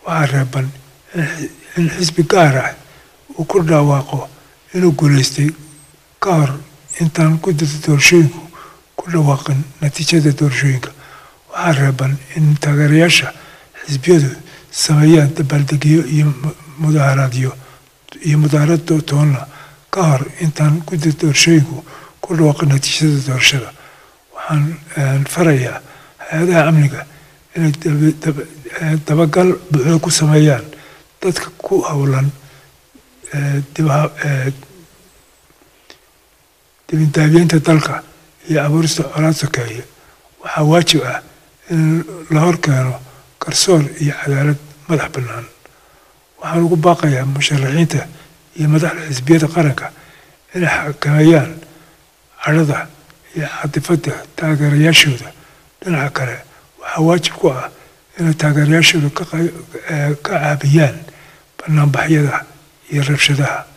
وعربا الحزب قارع وكل واقع إنه قلستي قار إنتان كنت تدورشينكو كل واقع نتيجة دورشينك وعربا إن تغيرياشا حزبيدو سميان تبالدقيو مظاهرات تونا قار إنتان كنت تدورشينكو كل واقع نتيجة دورشينك وحان فريا هذا عملك إن تبقى بحوكو سميان تدكو هولا dibindaabiyinta dalka iyo abuurista colaad sokeeye waxaa waajib ah in la horkeeno garsoor iyo cadaalad madax bannaan waxaan ugu baaqayaa musharaxiinta iyo madaxda xisbiyada qaranka inay xakameeyaan cadhada iyo catifada taageerayaashooda dhinaca kale waxaa waajib ku ah inay taageerayaashooda ka caabiyaan banaanbaxyada iyo rabshadaha